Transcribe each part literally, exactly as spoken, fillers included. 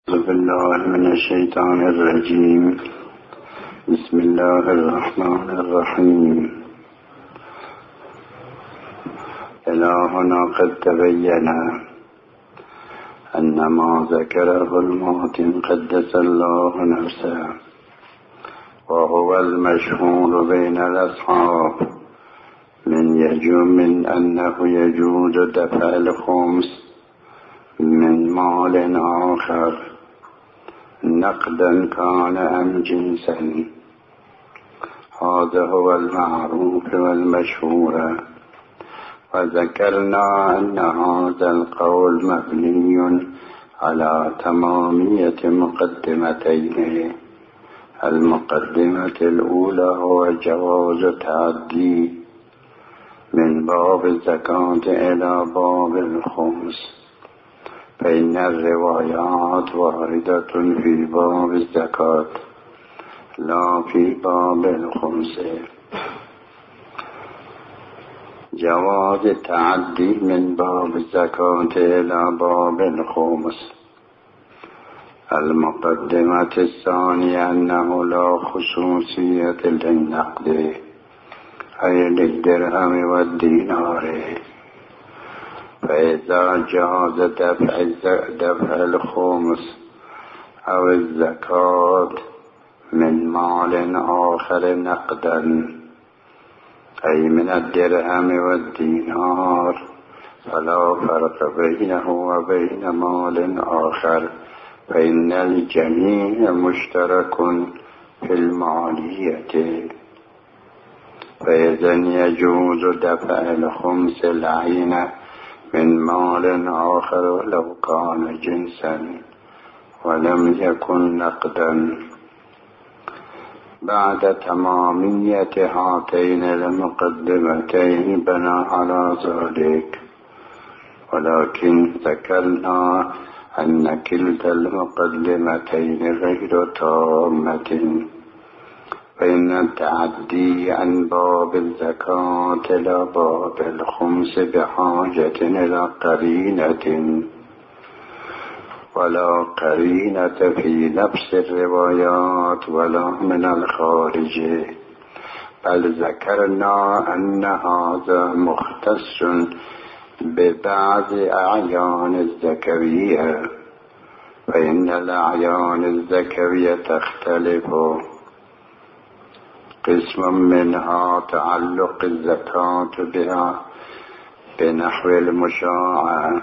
أعوذ بالله من الشيطان الرجيم. بسم الله الرحمن الرحيم. إلهنا قد تبين أن ما ذكره الماطن قدس الله نفسه، وهو المشهور بين الأصحاب من يجوز من أنه يجوز دفع الخمس من مال آخر نقدا كان أم جنسا. هذا هو المعروف والمشهور. وذكرنا أن هذا القول مبني على تمامية مقدمتين. المقدمة الأولى هو جواز تعدي من باب الزكاة إلى باب الخمس، فإن الروايات واردة في باب الزكاة لا في باب الخمس. جواز التعدي من باب الزكاة إلى باب الخمس. المقدمة الثانية أنه لا خصوصية للنقد، أي للدرهم والدينار، فإذا جاز دفع دفع الخمس أو الزكاة من مال آخر نقدا، أي من الدرهم والدينار، فلا فرق بينه وبين مال آخر، فإن الجميع مشترك في المالية. فإذن يجوز دفع الخمس العين من مال آخر ولو كان جنسا ولم يكن نقدا. بعد تمامية هاتين المقدمتين بنى على ذلك، ولكن ذكرنا أن كلتا المقدمتين غير تامة، فإن التعدي عن باب الزكاة إلى باب الخمس بحاجة إلى قرينة، ولا قرينة في نفس الروايات ولا من الخارج، بل ذكرنا أن هذا مختص ببعض أعيان الزكوية، فإن الأعيان الزكوية تختلف. قسم منها تعلق الزكاة بها بنحو المشاعة،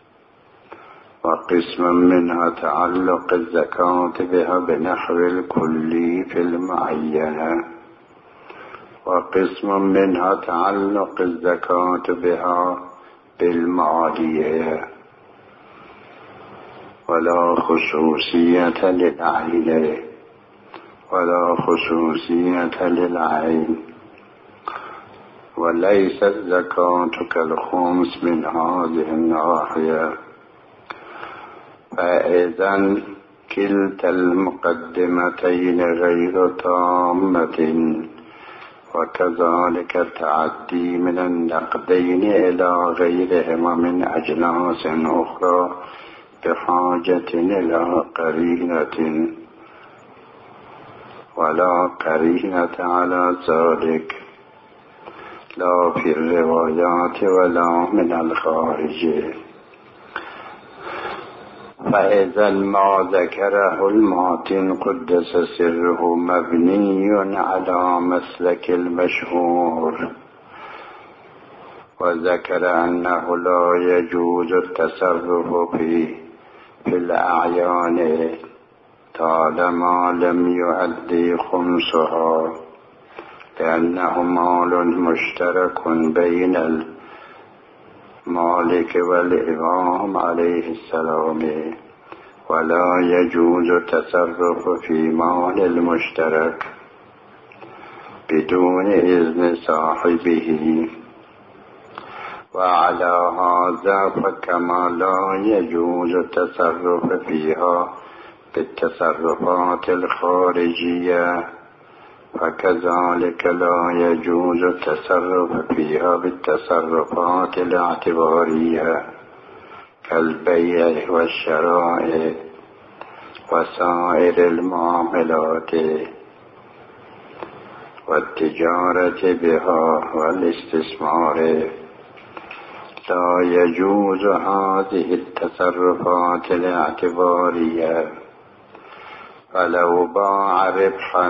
وقسم منها تعلق الزكاة بها بنحو الكلي في المعينة، وقسم منها تعلق الزكاة بها بالمالية، ولا خصوصية للعين ولا خصوصية للعين. وليس الزكاة كالخمس من هذه الناحية. فإذا كلتا المقدمتين غير تامة، وكذلك التعدي من النقدين إلى غيرهما من أجناس أخرى بحاجة إلى قرينة، ولا قرينة على ذلك لا في الروايات ولا من الخارج. فإذا ما ذكره الماطن قدس سره مبني على مسلك المشهور، وذكر أنه لا يجوز التصرف في في الأعيان طالما لم يؤدي خمسها، لأنه مال مشترك بين المالك والإمام عليه السلام، ولا يجوز التصرف في مال المشترك بدون إذن صاحبه. وعلى هذا فكما لا يجوز التصرف فيها بالتصرفات الخارجية، فكذلك لا يجوز التصرف فيها بالتصرفات الاعتبارية كالبيع والشراء، وسائر المعاملات والتجارة بها والاستثمار لا يجوز هذه التصرفات الاعتبارية، فلو باع ربحا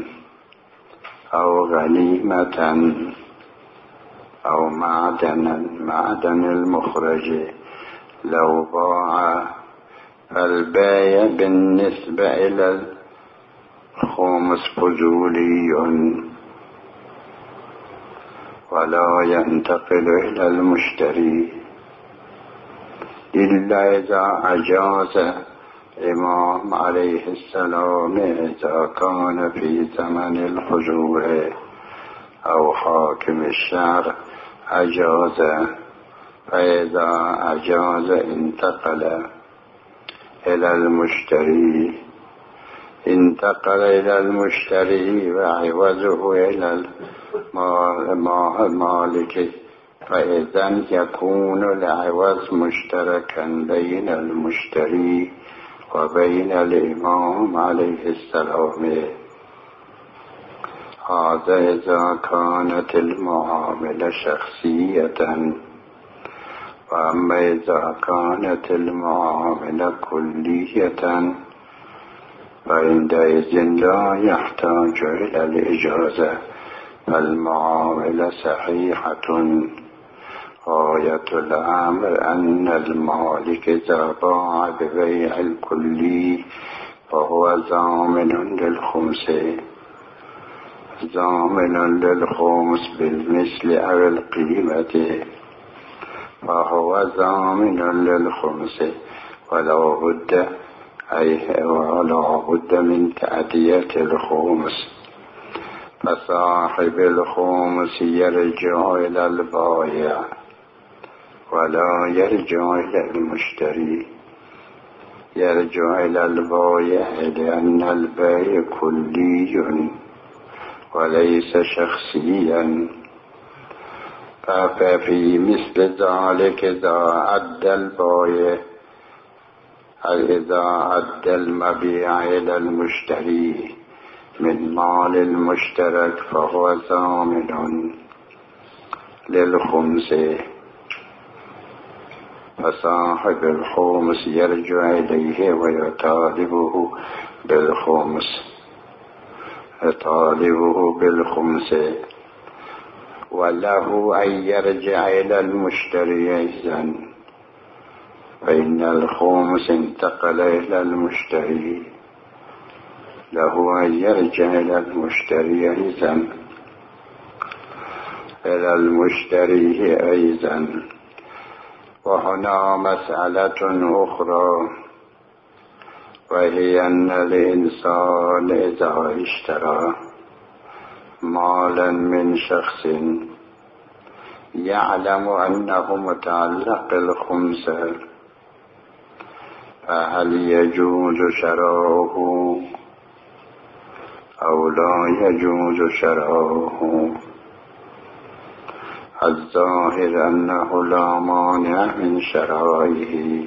أو غنيمة أو معدنا معدن المخرج لو باع، فالبيع بالنسبة إلى الخمس فضولي ولا ينتقل إلى المشتري إلا إذا أجاز الإمام عليه السلام إذا كان في زمن الحجور أو حاكم الشعر أجاز، فإذا أجاز انتقل إلى المشتري انتقل إلى المشتري وعوزه إلى المالك، فإذن يكون العوز مشتركا بين المشتري وبين الإمام عليه السلام. هذا إذا كانت المعاملة شخصية، وأما إذا كانت المعاملة كلية فعندئذ لا يحتاج إلى الإجازة، فالمعاملة صحيحة. غاية الأمر أن المالك إذا باع ببيع الكلي فهو ضامن للخمس ضامن للخمس بالمثل أو القيمة، فهو ضامن للخمس ولا بد أي ولا بد من تأدية الخمس. فصاحب الخمس يرجع إلى البائع ولا يرجع إلى المشتري، يرجع إلى البائع لأن البيع كلي وليس شخصيا. ففي مثل ذلك إذا أدى البائع إذا أدى المبيع إلى المشتري من مال المشترك فهو ضامن للخمس، فصاحب الخمس يرجع إليه ويطالبه بالخمس يطالبه بالخمس وله أن يرجع إلى المشتري أيضا، فإن الخمس انتقل إلى المشتري، له أن يرجع إلى المشتري أيضا إلى المشتري أيضا. وهنا مسألة أخرى، وهي أن الإنسان إذا اشترى مالا من شخص يعلم أنه متعلق الخمس، فهل يجوز شراؤه أو لا يجوز شراؤه؟ الظاهر أنه لا مانع من شرائه،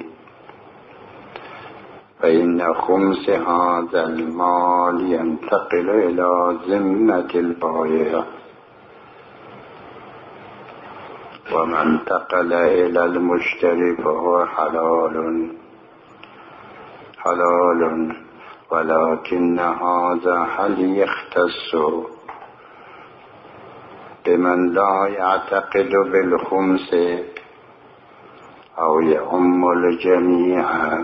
فإن خمس هذا المال ينتقل إلى ذمة البائع، ومن انتقل إلى المشتري فهو حلال حلال ولكن هذا هل يختص بمن لا يعتقد بالخمس أو يعم الجميع؟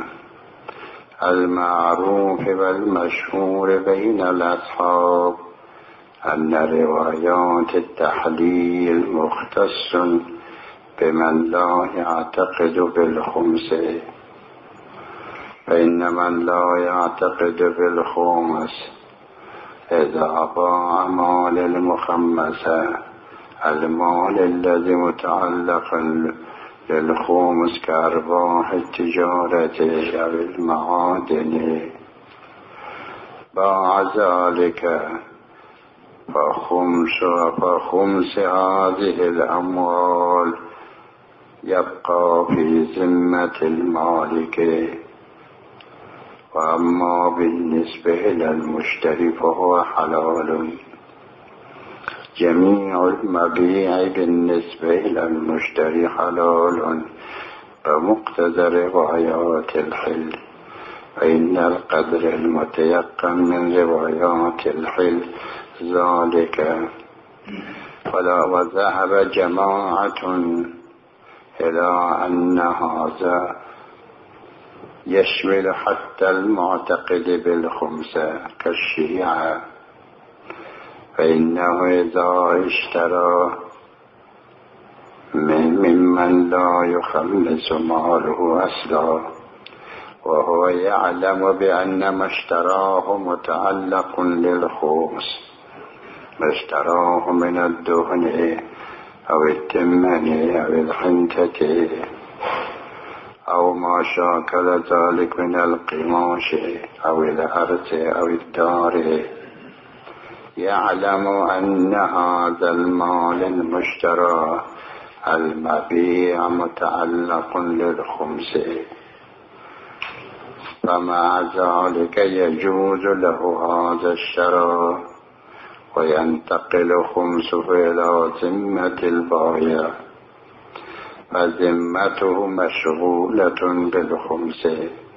المعروف والمشهور بين الأصحاب أن روايات التحليل مختص بمن لا يعتقد بالخمس، فإن من لا يعتقد بالخمس إذا باع مال المخمسة المال الذي متعلق للخمس كأرباح التجارة أو المعادن باع ذلك، فخمس فخمس هذه الأموال يبقى في ذمة المالك، وأما بالنسبة إلى المشتري فهو حلال. جميع المبيع بالنسبة إلى المشتري حلال بمقتضى روايات الحل، فإن القدر المتيقن من روايات الحل ذلك. ولا وذهب جماعة إلى أن هذا يشمل حتى المعتقد بالخمسة كالشيعة، فإنه إذا اشترى من ممن لا يخلص ماله أصلا وهو يعلم بأن ما اشتراه متعلق للخمس، ما اشتراه من الدهن أو التمن أو الحنطة أو ما شاكل ذلك من القماش أو الأرض أو الدار، يعلم أن هذا المال المشترى المبيع متعلق للخمس، فمع ذلك يجوز له هذا الشراء وينتقل خمسه إلى ذمة البائع، فذمته مشغولة بالخمس.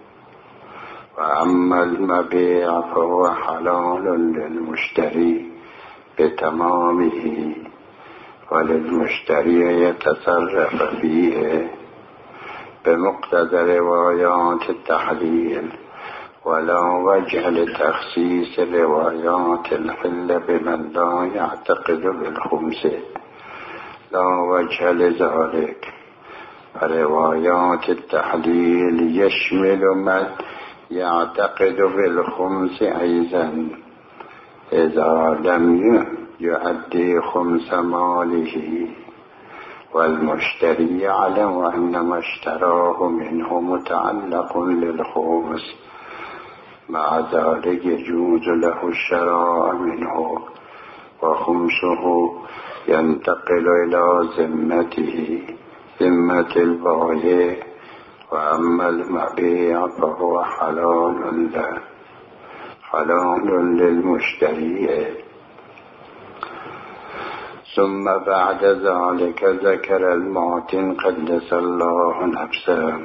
وأما المبيع فهو حلال للمشتري بتمامه، وللمشتري يتصرف فيه بمقتضى روايات التحليل، ولا وجه لتخصيص روايات الحل بمن لا يعتقد بالخمس، لا وجه لذلك. فروايات التحليل يشمل من يعتقد بالخمس أيضا إذا لم يؤدي خمس ماله، والمشتري يعلم أن ما اشتراه منه متعلق للخمس، مع ذلك يجوز له الشراء منه وخمسه ينتقل إلى ذمته ذمة البائع. وأما المبيع فهو حلال له حلال للمشتري. ثم بعد ذلك ذكر المعتن قدس الله نفسه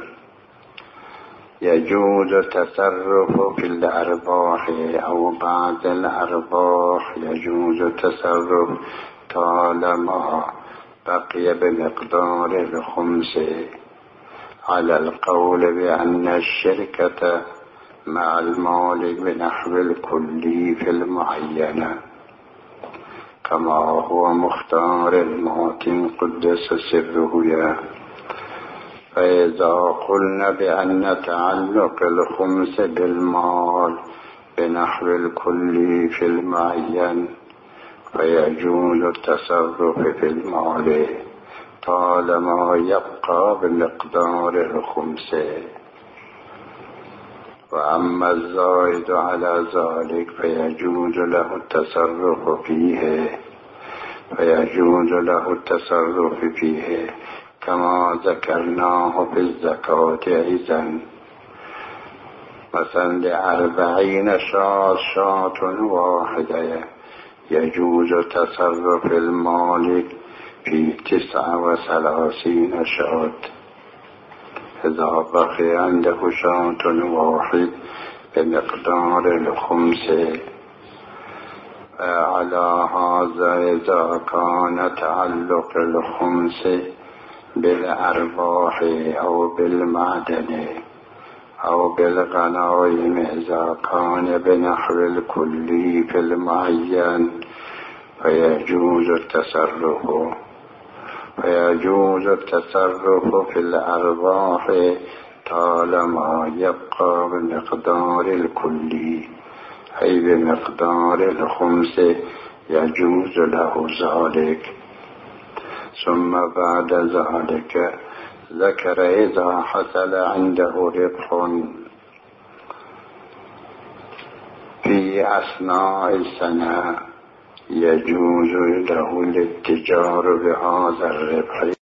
يجوز التصرف في الأرباح أو بعد الأرباح، يجوز التصرف طالما بقي بمقدار الخمس، على القول بأن الشركة مع المالك بنحو الكلي في المعينة، كما هو مختار المعتن قدس سره. فإذا قلنا بأن تعلق الخمس بالمال بنحو الكلي في المعين، فيجوز التصرف في المال طالما يبقى بمقدار الخمس. وأما الزائد على ذلك فيجوز له التصرف فيه فيجوز له التصرف فيه كما ذكرناه في الزكاة أيضا. مثلا لأربعين شاة شاة واحدة يجوز تصرف المالك في تسعة وثلاثين شاة إذا بقي عنده شاة واحد بمقدار الخمس. على هذا إذا كان تعلق الخمس بالأرباح أو بالمعدن أو بالغنائم إذا كان بنحو الكلي في المعين، فيجوز التصرف فيجوز التصرف في الأرباح طالما يبقى بمقدار الكلي أي بمقدار الخمس، يجوز له ذلك. ثم بعد ذلك ذكر إذا حصل عنده ربح في أثناء السنة يجوز له الاتجار بهذا الربح